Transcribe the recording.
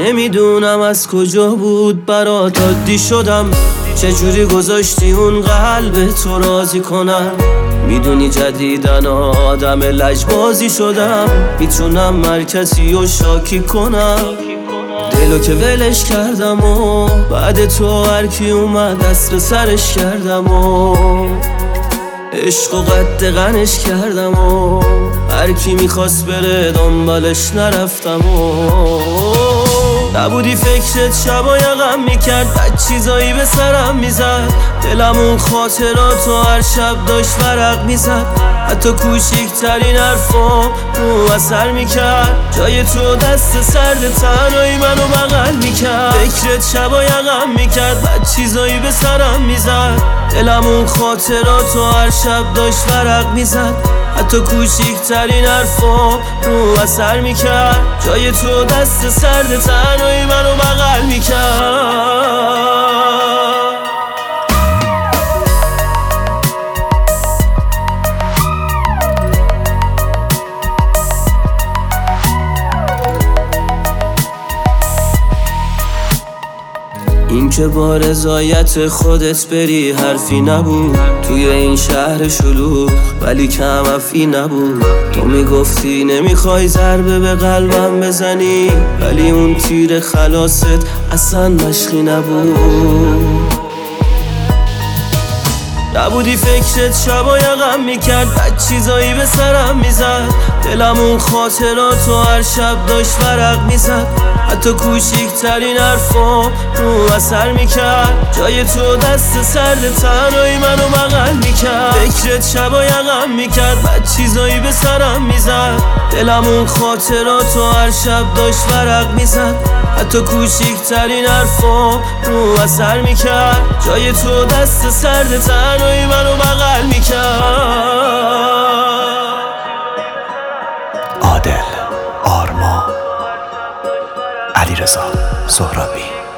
نمیدونم از کجا بود برات عادی شدم، چجوری گذاشتی اون قلب تو راضی کنم. میدونی جدیدن آدم لجبازی شدم، میتونم هر کسی رو شاکی کنم. دلو که ولش کردم و بعد تو هر کی اومد دست به سرش کردم و عشق و قد غنش کردم و هر کی میخواست بره دنبالش نرفتم و نبودی فکرت شبا یقم میکرد، بد چیزایی به سرم میزد. دلم اون خاطراتو هر شب داشت ورق میزد، حتی کوچیکترین حرفام رو اثر میکرد. جای تو دست سرد تنهایی منو بغل میکرد. فکرت شبا یقم میکرد، بد چیزایی به سرم میزد. دلم اون خاطراتو هر شب داشت ورق میزد، حتی کوچیکترین حرفام رو اثر میکرد. جای تو دست سرد تنهایی منو بغل میکرد. این که با رضایت خودت بری حرفی نبود توی این شهر شلوغ، ولی کم افی نبود. تو میگفتی نمیخوای ضربه به قلبم بزنی، ولی اون تیر خلاصت اصلا مشقی نبود. نبودی فکرت شبا یقم میکرد، بد چیزایی به سرم میزد. دلم اون خاطراتو هر شب داشت ورق میزد، حتی کوچیکترین حرفام رو اثر میکرد. جای تو دست سرد تنهایی منو بغل میکرد. فکرت شبا یقم میکرد، بد چیزایی به سرم میزد. دلم اون خاطراتو هر شب داشت ورق میزد، حتی کوچیکترین حرفام رو اثر میکرد. جای تو دست سرد تنهایی منو بغل میکرد. عادل، آرما، علیرضا سهرابی.